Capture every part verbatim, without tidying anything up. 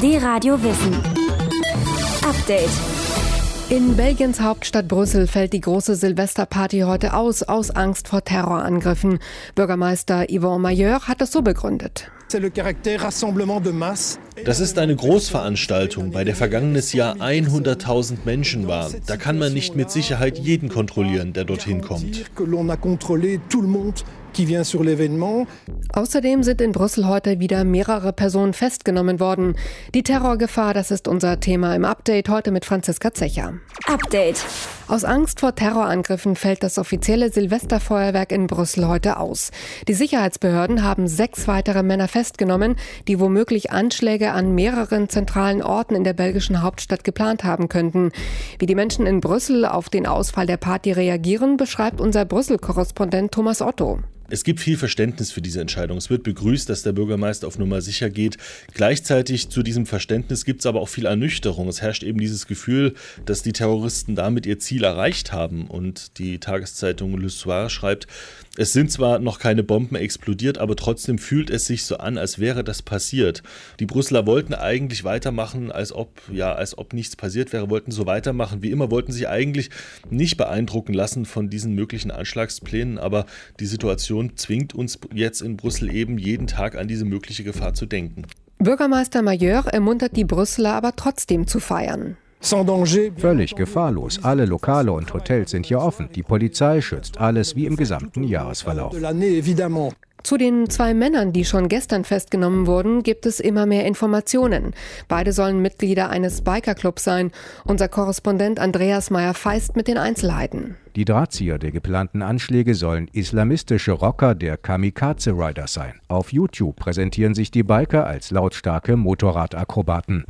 D-Radio Wissen. Update. In Belgiens Hauptstadt Brüssel fällt die große Silvesterparty heute aus, aus Angst vor Terrorangriffen. Bürgermeister Yvon Mailleur hat es so begründet. Das ist eine Großveranstaltung, bei der vergangenes Jahr hunderttausend Menschen waren. Da kann man nicht mit Sicherheit jeden kontrollieren, der dorthin kommt. Außerdem sind in Brüssel heute wieder mehrere Personen festgenommen worden. Die Terrorgefahr, das ist unser Thema im Update, heute mit Franziska Zecher. Update. Aus Angst vor Terrorangriffen fällt das offizielle Silvesterfeuerwerk in Brüssel heute aus. Die Sicherheitsbehörden haben sechs weitere Männer festgenommen, die womöglich Anschläge an mehreren zentralen Orten in der belgischen Hauptstadt geplant haben könnten. Wie die Menschen in Brüssel auf den Ausfall der Party reagieren, beschreibt unser Brüssel-Korrespondent Thomas Otto. Es gibt viel Verständnis für diese Entscheidung. Es wird begrüßt, dass der Bürgermeister auf Nummer sicher geht. Gleichzeitig zu diesem Verständnis gibt es aber auch viel Ernüchterung. Es herrscht eben dieses Gefühl, dass die Terroristen damit ihr Ziel erreicht haben. Und die Tageszeitung Le Soir schreibt, es sind zwar noch keine Bomben explodiert, aber trotzdem fühlt es sich so an, als wäre das passiert. Die Brüsseler wollten eigentlich weitermachen, als ob, ja, als ob nichts passiert wäre, wollten so weitermachen wie immer, wollten sich eigentlich nicht beeindrucken lassen von diesen möglichen Anschlagsplänen, aber die Situation zwingt uns jetzt in Brüssel eben jeden Tag an diese mögliche Gefahr zu denken. Bürgermeister Mailleur ermuntert die Brüsseler aber trotzdem zu feiern. Völlig gefahrlos. Alle Lokale und Hotels sind hier offen. Die Polizei schützt alles wie im gesamten Jahresverlauf. Zu den zwei Männern, die schon gestern festgenommen wurden, gibt es immer mehr Informationen. Beide sollen Mitglieder eines Bikerclubs sein. Unser Korrespondent Andreas Meyer-Feist mit den Einzelheiten. Die Drahtzieher der geplanten Anschläge sollen islamistische Rocker der Kamikaze Riders sein. Auf YouTube präsentieren sich die Biker als lautstarke Motorradakrobaten.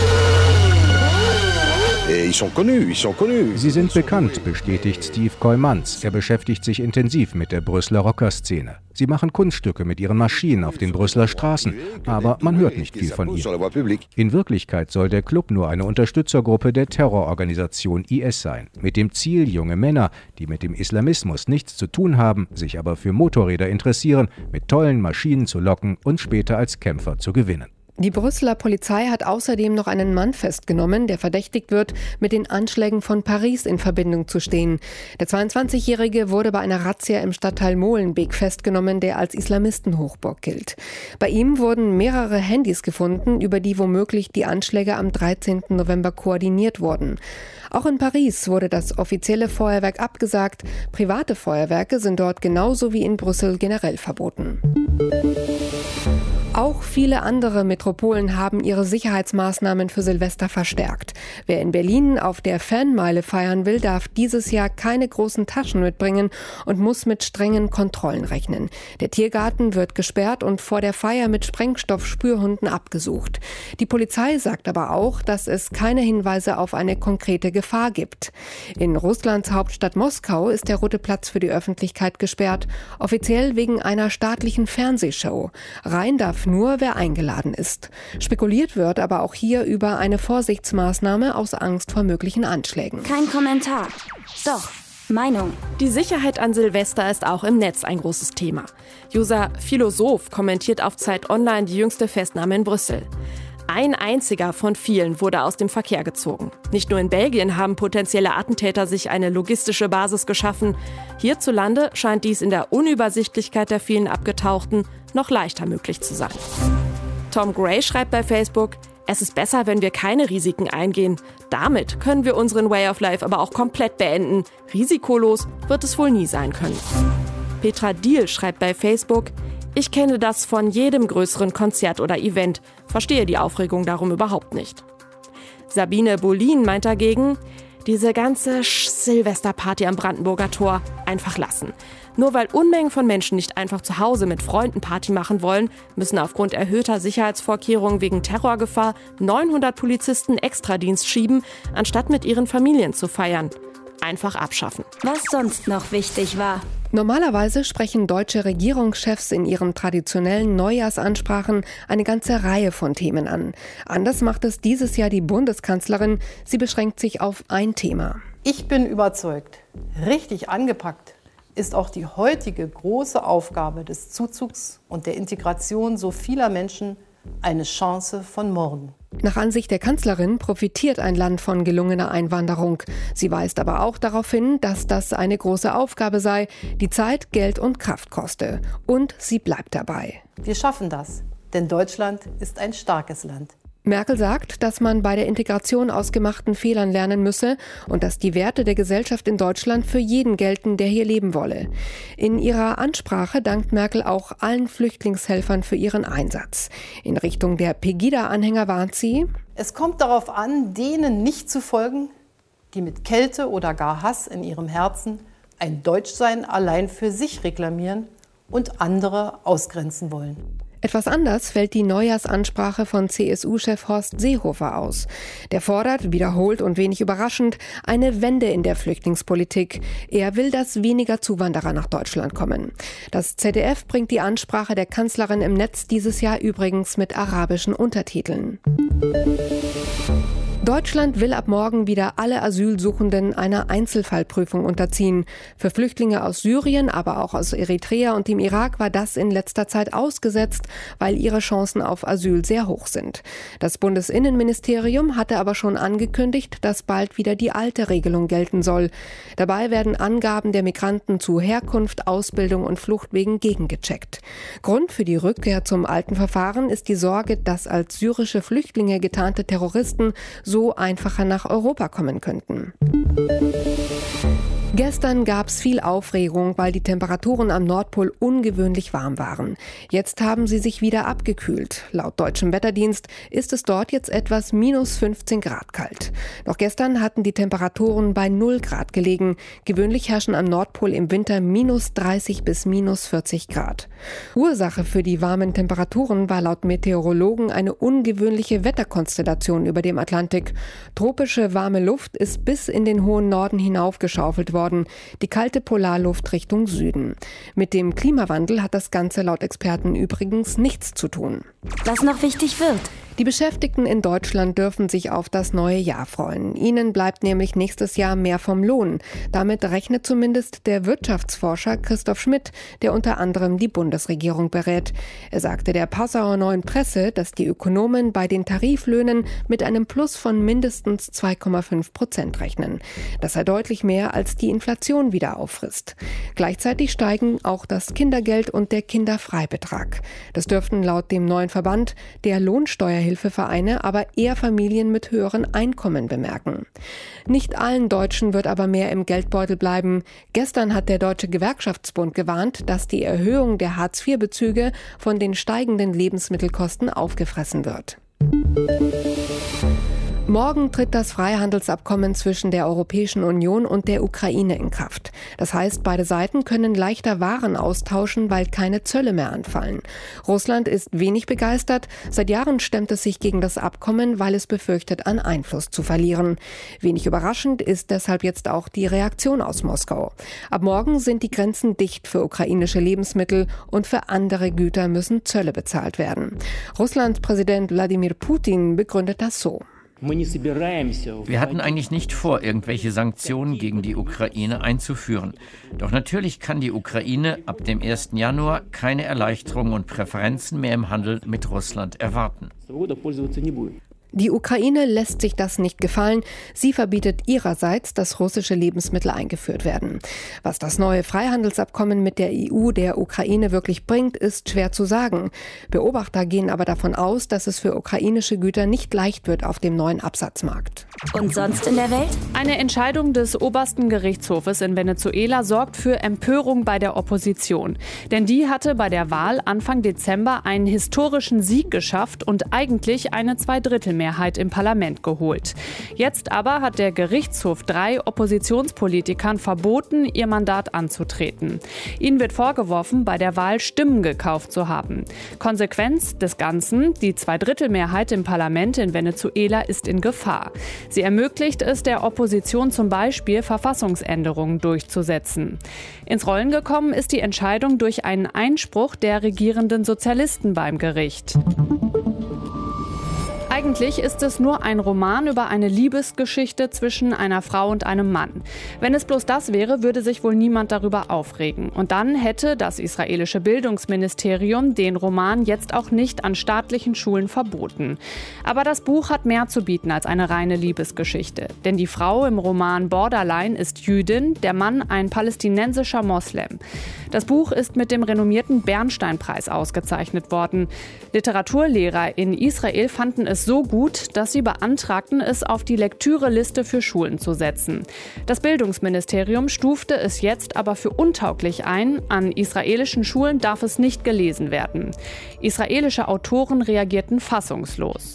Sie sind bekannt, bestätigt Steve Koymans. Er beschäftigt sich intensiv mit der Brüsseler Rockerszene. Sie machen Kunststücke mit ihren Maschinen auf den Brüsseler Straßen, aber man hört nicht viel von ihnen. In Wirklichkeit soll der Club nur eine Unterstützergruppe der Terrororganisation I S sein, mit dem Ziel, junge Männer, die mit dem Islamismus nichts zu tun haben, sich aber für Motorräder interessieren, mit tollen Maschinen zu locken und später als Kämpfer zu gewinnen. Die Brüsseler Polizei hat außerdem noch einen Mann festgenommen, der verdächtigt wird, mit den Anschlägen von Paris in Verbindung zu stehen. Der zweiundzwanzigjährige wurde bei einer Razzia im Stadtteil Molenbeek festgenommen, der als Islamistenhochburg gilt. Bei ihm wurden mehrere Handys gefunden, über die womöglich die Anschläge am dreizehnten November koordiniert wurden. Auch in Paris wurde das offizielle Feuerwerk abgesagt. Private Feuerwerke sind dort genauso wie in Brüssel generell verboten. Auch viele andere Metropolen haben ihre Sicherheitsmaßnahmen für Silvester verstärkt. Wer in Berlin auf der Fanmeile feiern will, darf dieses Jahr keine großen Taschen mitbringen und muss mit strengen Kontrollen rechnen. Der Tiergarten wird gesperrt und vor der Feier mit Sprengstoff-Spürhunden abgesucht. Die Polizei sagt aber auch, dass es keine Hinweise auf eine konkrete Gefahr gibt. In Russlands Hauptstadt Moskau ist der Rote Platz für die Öffentlichkeit gesperrt, offiziell wegen einer staatlichen Fernsehshow. Rein darf nur, wer eingeladen ist. Spekuliert wird aber auch hier über eine Vorsichtsmaßnahme aus Angst vor möglichen Anschlägen. Kein Kommentar. Doch, Meinung. Die Sicherheit an Silvester ist auch im Netz ein großes Thema. User Philosoph kommentiert auf Zeit Online die jüngste Festnahme in Brüssel. Ein einziger von vielen wurde aus dem Verkehr gezogen. Nicht nur in Belgien haben potenzielle Attentäter sich eine logistische Basis geschaffen. Hierzulande scheint dies in der Unübersichtlichkeit der vielen Abgetauchten noch leichter möglich zu sein. Tom Gray schreibt bei Facebook, es ist besser, wenn wir keine Risiken eingehen. Damit können wir unseren Way of Life aber auch komplett beenden. Risikolos wird es wohl nie sein können. Petra Diehl schreibt bei Facebook, ich kenne das von jedem größeren Konzert oder Event, verstehe die Aufregung darum überhaupt nicht. Sabine Bolin meint dagegen, diese ganze Sch- Silvesterparty am Brandenburger Tor einfach lassen. Nur weil Unmengen von Menschen nicht einfach zu Hause mit Freunden Party machen wollen, müssen aufgrund erhöhter Sicherheitsvorkehrungen wegen Terrorgefahr neunhundert Polizisten Extradienst schieben, anstatt mit ihren Familien zu feiern. Einfach abschaffen. Was sonst noch wichtig war. Normalerweise sprechen deutsche Regierungschefs in ihren traditionellen Neujahrsansprachen eine ganze Reihe von Themen an. Anders macht es dieses Jahr die Bundeskanzlerin. Sie beschränkt sich auf ein Thema. Ich bin überzeugt, richtig angepackt ist auch die heutige große Aufgabe des Zuzugs und der Integration so vieler Menschen eine Chance von morgen. Nach Ansicht der Kanzlerin profitiert ein Land von gelungener Einwanderung. Sie weist aber auch darauf hin, dass das eine große Aufgabe sei, die Zeit, Geld und Kraft koste. Und sie bleibt dabei. Wir schaffen das, denn Deutschland ist ein starkes Land. Merkel sagt, dass man bei der Integration aus gemachten Fehlern lernen müsse und dass die Werte der Gesellschaft in Deutschland für jeden gelten, der hier leben wolle. In ihrer Ansprache dankt Merkel auch allen Flüchtlingshelfern für ihren Einsatz. In Richtung der Pegida-Anhänger warnt sie: Es kommt darauf an, denen nicht zu folgen, die mit Kälte oder gar Hass in ihrem Herzen ein Deutschsein allein für sich reklamieren und andere ausgrenzen wollen. Etwas anders fällt die Neujahrsansprache von C S U-Chef Horst Seehofer aus. Der fordert, wiederholt und wenig überraschend, eine Wende in der Flüchtlingspolitik. Er will, dass weniger Zuwanderer nach Deutschland kommen. Das Z D F bringt die Ansprache der Kanzlerin im Netz dieses Jahr übrigens mit arabischen Untertiteln. Deutschland will ab morgen wieder alle Asylsuchenden einer Einzelfallprüfung unterziehen. Für Flüchtlinge aus Syrien, aber auch aus Eritrea und dem Irak war das in letzter Zeit ausgesetzt, weil ihre Chancen auf Asyl sehr hoch sind. Das Bundesinnenministerium hatte aber schon angekündigt, dass bald wieder die alte Regelung gelten soll. Dabei werden Angaben der Migranten zu Herkunft, Ausbildung und Fluchtwegen gegengecheckt. Grund für die Rückkehr zum alten Verfahren ist die Sorge, dass als syrische Flüchtlinge getarnte Terroristen so einfacher nach Europa kommen könnten. Gestern gab es viel Aufregung, weil die Temperaturen am Nordpol ungewöhnlich warm waren. Jetzt haben sie sich wieder abgekühlt. Laut deutschem Wetterdienst ist es dort jetzt etwas minus fünfzehn Grad kalt. Doch gestern hatten die Temperaturen bei null Grad gelegen. Gewöhnlich herrschen am Nordpol im Winter minus dreißig bis minus vierzig Grad. Ursache für die warmen Temperaturen war laut Meteorologen eine ungewöhnliche Wetterkonstellation über dem Atlantik. Tropische warme Luft ist bis in den hohen Norden hinaufgeschaufelt worden. Die kalte Polarluft Richtung Süden. Mit dem Klimawandel hat das Ganze laut Experten übrigens nichts zu tun. Was noch wichtig wird. Die Beschäftigten in Deutschland dürfen sich auf das neue Jahr freuen. Ihnen bleibt nämlich nächstes Jahr mehr vom Lohn. Damit rechnet zumindest der Wirtschaftsforscher Christoph Schmidt, der unter anderem die Bundesregierung berät. Er sagte der Passauer Neuen Presse, dass die Ökonomen bei den Tariflöhnen mit einem Plus von mindestens zwei Komma fünf Prozent rechnen. Das sei deutlich mehr, als die Inflation wieder auffrisst. Gleichzeitig steigen auch das Kindergeld und der Kinderfreibetrag. Das dürften laut dem neuen Verband der Lohnsteuerhilfevereine aber eher Familien mit höheren Einkommen bemerken. Nicht allen Deutschen wird aber mehr im Geldbeutel bleiben. Gestern hat der Deutsche Gewerkschaftsbund gewarnt, dass die Erhöhung der Hartz vier Bezüge von den steigenden Lebensmittelkosten aufgefressen wird. Morgen tritt das Freihandelsabkommen zwischen der Europäischen Union und der Ukraine in Kraft. Das heißt, beide Seiten können leichter Waren austauschen, weil keine Zölle mehr anfallen. Russland ist wenig begeistert. Seit Jahren stemmt es sich gegen das Abkommen, weil es befürchtet, an Einfluss zu verlieren. Wenig überraschend ist deshalb jetzt auch die Reaktion aus Moskau. Ab morgen sind die Grenzen dicht für ukrainische Lebensmittel und für andere Güter müssen Zölle bezahlt werden. Russlands Präsident Wladimir Putin begründet das so. Wir hatten eigentlich nicht vor, irgendwelche Sanktionen gegen die Ukraine einzuführen. Doch natürlich kann die Ukraine ab dem ersten Januar keine Erleichterungen und Präferenzen mehr im Handel mit Russland erwarten. Die Ukraine lässt sich das nicht gefallen. Sie verbietet ihrerseits, dass russische Lebensmittel eingeführt werden. Was das neue Freihandelsabkommen mit der E U der Ukraine wirklich bringt, ist schwer zu sagen. Beobachter gehen aber davon aus, dass es für ukrainische Güter nicht leicht wird auf dem neuen Absatzmarkt. Und sonst in der Welt? Eine Entscheidung des obersten Gerichtshofes in Venezuela sorgt für Empörung bei der Opposition. Denn die hatte bei der Wahl Anfang Dezember einen historischen Sieg geschafft und eigentlich eine Zweidrittelmehrheit im Parlament geholt. Jetzt aber hat der Gerichtshof drei Oppositionspolitikern verboten, ihr Mandat anzutreten. Ihnen wird vorgeworfen, bei der Wahl Stimmen gekauft zu haben. Konsequenz des Ganzen: Die Zweidrittelmehrheit im Parlament in Venezuela ist in Gefahr. Sie ermöglicht es der Opposition zum Beispiel, Verfassungsänderungen durchzusetzen. Ins Rollen gekommen ist die Entscheidung durch einen Einspruch der regierenden Sozialisten beim Gericht. Eigentlich ist es nur ein Roman über eine Liebesgeschichte zwischen einer Frau und einem Mann. Wenn es bloß das wäre, würde sich wohl niemand darüber aufregen. Und dann hätte das israelische Bildungsministerium den Roman jetzt auch nicht an staatlichen Schulen verboten. Aber das Buch hat mehr zu bieten als eine reine Liebesgeschichte. Denn die Frau im Roman Borderline ist Jüdin, der Mann ein palästinensischer Moslem. Das Buch ist mit dem renommierten Bernstein-Preis ausgezeichnet worden. Literaturlehrer in Israel fanden es so gut, dass sie beantragten, es auf die Lektüreliste für Schulen zu setzen. Das Bildungsministerium stufte es jetzt aber für untauglich ein. An israelischen Schulen darf es nicht gelesen werden. Israelische Autoren reagierten fassungslos.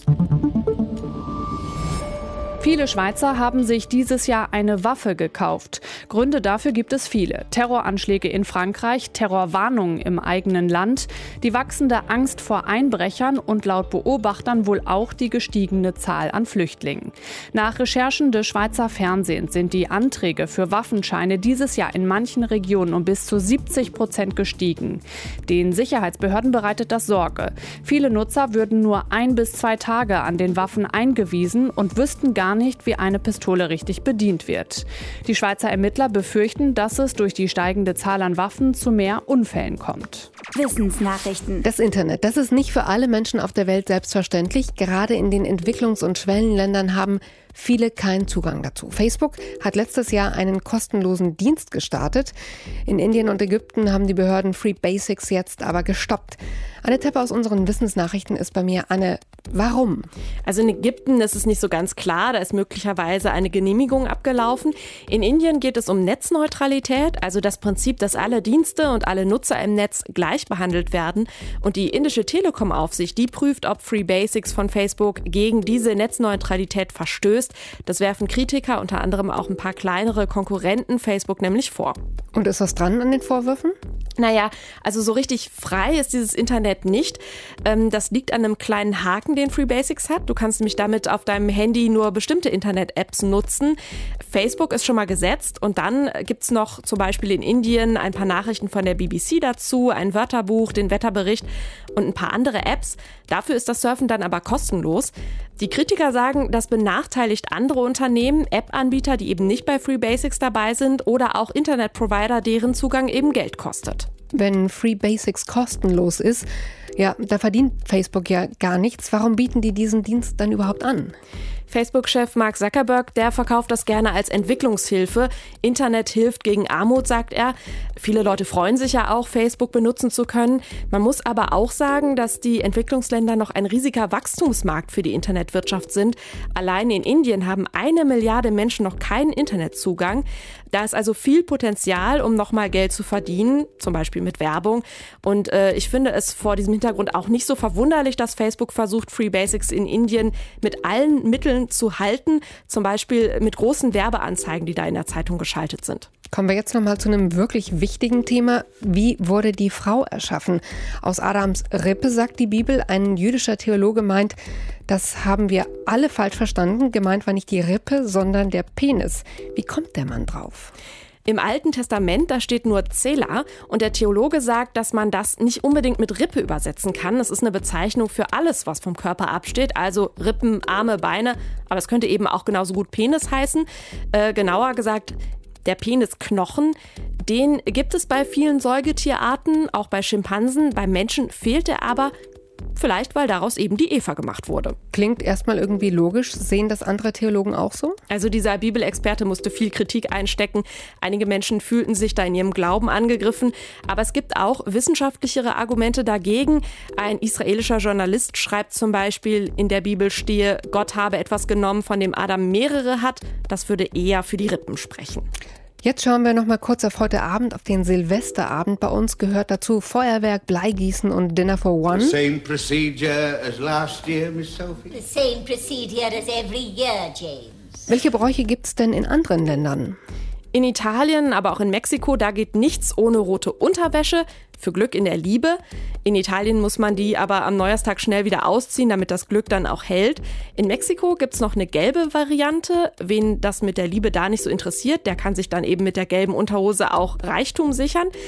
Viele Schweizer haben sich dieses Jahr eine Waffe gekauft. Gründe dafür gibt es viele. Terroranschläge in Frankreich, Terrorwarnungen im eigenen Land, die wachsende Angst vor Einbrechern und laut Beobachtern wohl auch die gestiegene Zahl an Flüchtlingen. Nach Recherchen des Schweizer Fernsehens sind die Anträge für Waffenscheine dieses Jahr in manchen Regionen um bis zu siebzig Prozent gestiegen. Den Sicherheitsbehörden bereitet das Sorge. Viele Nutzer würden nur ein bis zwei Tage an den Waffen eingewiesen und wüssten gar nicht, wie eine Pistole richtig bedient wird. Die Schweizer Ermittler befürchten, dass es durch die steigende Zahl an Waffen zu mehr Unfällen kommt. Wissensnachrichten. Das Internet, das ist nicht für alle Menschen auf der Welt selbstverständlich. Gerade in den Entwicklungs- und Schwellenländern haben viele keinen Zugang dazu. Facebook hat letztes Jahr einen kostenlosen Dienst gestartet. In Indien und Ägypten haben die Behörden Free Basics jetzt aber gestoppt. Anne Tepper aus unseren Wissensnachrichten ist bei mir. Anne, warum? Also in Ägypten ist es nicht so ganz klar, da ist möglicherweise eine Genehmigung abgelaufen. In Indien geht es um Netzneutralität, also das Prinzip, dass alle Dienste und alle Nutzer im Netz gleich behandelt werden. Und die indische Telekom-Aufsicht, die prüft, ob Free Basics von Facebook gegen diese Netzneutralität verstößt. Das werfen Kritiker, unter anderem auch ein paar kleinere Konkurrenten, Facebook nämlich vor. Und ist was dran an den Vorwürfen? Naja, also so richtig frei ist dieses Internet nicht. Das liegt an einem kleinen Haken, den Free Basics hat. Du kannst nämlich damit auf deinem Handy nur bestimmte Internet-Apps nutzen. Facebook ist schon mal gesetzt und dann gibt's noch zum Beispiel in Indien ein paar Nachrichten von der B B C dazu, ein Wörterbuch, den Wetterbericht und ein paar andere Apps. Dafür ist das Surfen dann aber kostenlos. Die Kritiker sagen, das benachteiligt andere Unternehmen, App-Anbieter, die eben nicht bei Free Basics dabei sind oder auch Internetprovider, deren Zugang eben Geld kostet. Wenn Free Basics kostenlos ist, ja, da verdient Facebook ja gar nichts. Warum bieten die diesen Dienst dann überhaupt an? Facebook-Chef Mark Zuckerberg, der verkauft das gerne als Entwicklungshilfe. Internet hilft gegen Armut, sagt er. Viele Leute freuen sich ja auch, Facebook benutzen zu können. Man muss aber auch sagen, dass die Entwicklungsländer noch ein riesiger Wachstumsmarkt für die Internetwirtschaft sind. Allein in Indien haben eine Milliarde Menschen noch keinen Internetzugang. Da ist also viel Potenzial, um nochmal Geld zu verdienen, zum Beispiel mit Werbung. Und äh, ich finde es vor diesem Hintergrund auch nicht so verwunderlich, dass Facebook versucht, Free Basics in Indien mit allen Mitteln zu halten, zum Beispiel mit großen Werbeanzeigen, die da in der Zeitung geschaltet sind. Kommen wir jetzt noch mal zu einem wirklich wichtigen Thema. Wie wurde die Frau erschaffen? Aus Adams Rippe, sagt die Bibel. Ein jüdischer Theologe meint, das haben wir alle falsch verstanden. Gemeint war nicht die Rippe, sondern der Penis. Wie kommt der Mann drauf? Im Alten Testament, da steht nur Zela und der Theologe sagt, dass man das nicht unbedingt mit Rippe übersetzen kann. Das ist eine Bezeichnung für alles, was vom Körper absteht, also Rippen, Arme, Beine, aber es könnte eben auch genauso gut Penis heißen. Äh, genauer gesagt, der Penisknochen, den gibt es bei vielen Säugetierarten, auch bei Schimpansen. Beim Menschen fehlt er aber. Vielleicht, weil daraus eben die Eva gemacht wurde. Klingt erstmal irgendwie logisch. Sehen das andere Theologen auch so? Also dieser Bibelexperte musste viel Kritik einstecken. Einige Menschen fühlten sich da in ihrem Glauben angegriffen. Aber es gibt auch wissenschaftlichere Argumente dagegen. Ein israelischer Journalist schreibt zum Beispiel, in der Bibel stehe, Gott habe etwas genommen, von dem Adam mehrere hat. Das würde eher für die Rippen sprechen. Jetzt schauen wir noch mal kurz auf heute Abend, auf den Silvesterabend. Bei uns gehört dazu Feuerwerk, Bleigießen und Dinner for One. The same procedure as last year, Miss Sophie. The same procedure as every year, James. Welche Bräuche gibt's denn in anderen Ländern? In Italien, aber auch in Mexiko, da geht nichts ohne rote Unterwäsche. Für Glück in der Liebe. In Italien muss man die aber am Neujahrstag schnell wieder ausziehen, damit das Glück dann auch hält. In Mexiko gibt's noch eine gelbe Variante. Wen das mit der Liebe da nicht so interessiert, der kann sich dann eben mit der gelben Unterhose auch Reichtum sichern.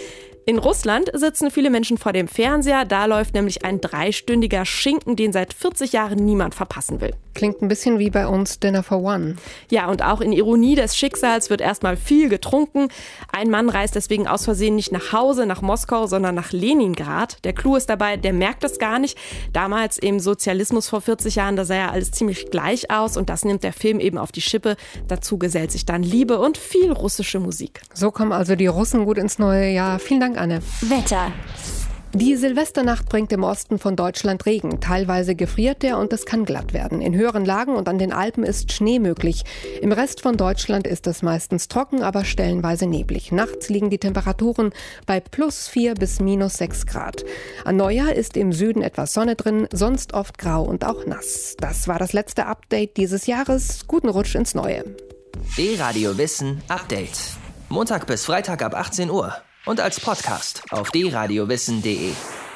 In Russland sitzen viele Menschen vor dem Fernseher. Da läuft nämlich ein dreistündiger Schinken, den seit vierzig Jahren niemand verpassen will. Klingt ein bisschen wie bei uns Dinner for One. Ja, und auch in Ironie des Schicksals wird erstmal viel getrunken. Ein Mann reist deswegen aus Versehen nicht nach Hause, nach Moskau, sondern nach Leningrad. Der Clou ist dabei, der merkt das gar nicht. Damals im Sozialismus vor vierzig Jahren, da sah ja alles ziemlich gleich aus. Und das nimmt der Film eben auf die Schippe. Dazu gesellt sich dann Liebe und viel russische Musik. So kommen also die Russen gut ins neue Jahr. Vielen Dank, Anne. Wetter. Die Silvesternacht bringt im Osten von Deutschland Regen. Teilweise gefriert der und es kann glatt werden. In höheren Lagen und an den Alpen ist Schnee möglich. Im Rest von Deutschland ist es meistens trocken, aber stellenweise neblig. Nachts liegen die Temperaturen bei plus vier bis minus sechs Grad. An Neujahr ist im Süden etwas Sonne drin, sonst oft grau und auch nass. Das war das letzte Update dieses Jahres. Guten Rutsch ins Neue. D-Radio Wissen Update. Montag bis Freitag ab achtzehn Uhr. Und als Podcast auf d radio wissen punkt de.